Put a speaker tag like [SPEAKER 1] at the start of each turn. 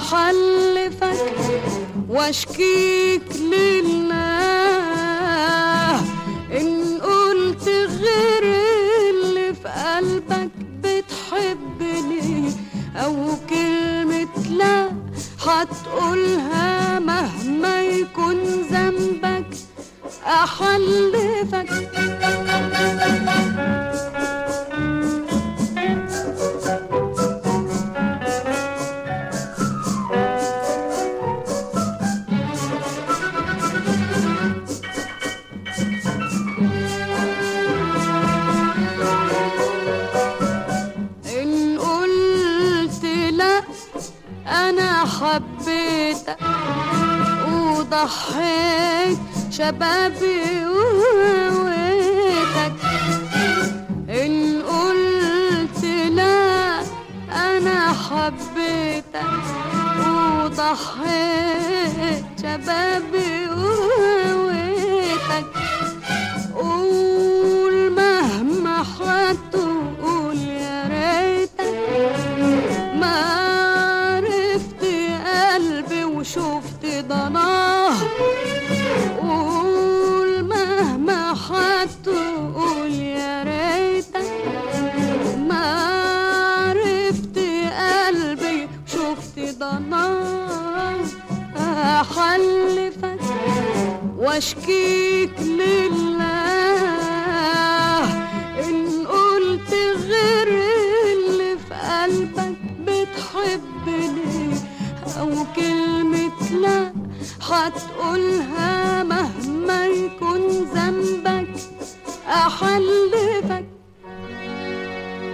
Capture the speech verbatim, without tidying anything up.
[SPEAKER 1] أحلفك واشكيك لله إن قلت غير اللي في قلبك بتحبني، أو كلمة لا هتقولها مهما يكون ذنبك. أحلفك إن قلت لا أنا حبيتك وضحيت شبابي وهويتك. إن قلت لا أنا حبيتك وضحيت شبابي وهويتك. قول مهما هتقول يا ريتك ما عرفت قلبي وشفت ضناه. قول مهما هتقول يا ريتك ما عرفت قلبي وشفت ضناه. أحلفك واشكيك لله